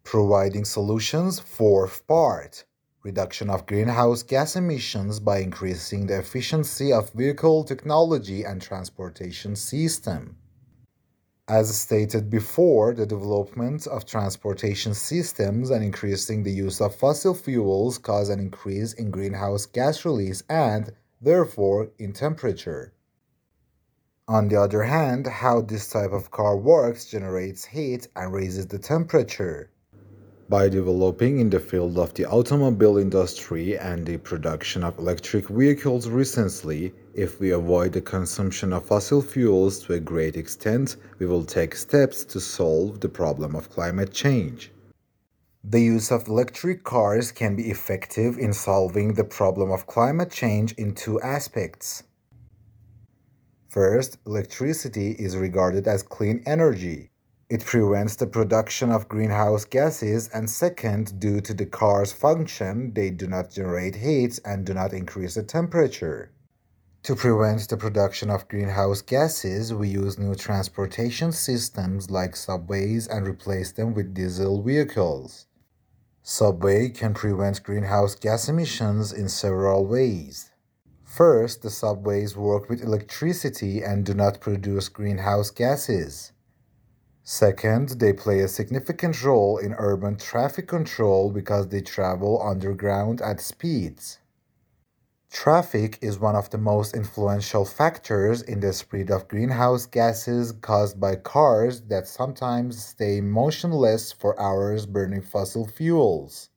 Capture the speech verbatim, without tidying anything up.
Providing solutions. Fourth part. Reduction of greenhouse gas emissions by increasing the efficiency of vehicle technology and transportation system. As stated before, the development of transportation systems and increasing the use of fossil fuels cause an increase in greenhouse gas release and, therefore, in temperature. On the other hand, how this type of car works generates heat and raises the temperature. By developing in the field of the automobile industry and the production of electric vehicles recently, if we avoid the consumption of fossil fuels to a great extent, we will take steps to solve the problem of climate change. The use of electric cars can be effective in solving the problem of climate change in two aspects. First, electricity is regarded as clean energy. It prevents the production of greenhouse gases, and second, due to the car's function, they do not generate heat and do not increase the temperature. To prevent the production of greenhouse gases, we use new transportation systems like subways and replace them with diesel vehicles. Subway can prevent greenhouse gas emissions in several ways. First, the subways work with electricity and do not produce greenhouse gases. Second, they play a significant role in urban traffic control because they travel underground at speeds. Traffic is one of the most influential factors in the spread of greenhouse gases caused by cars that sometimes stay motionless for hours burning fossil fuels.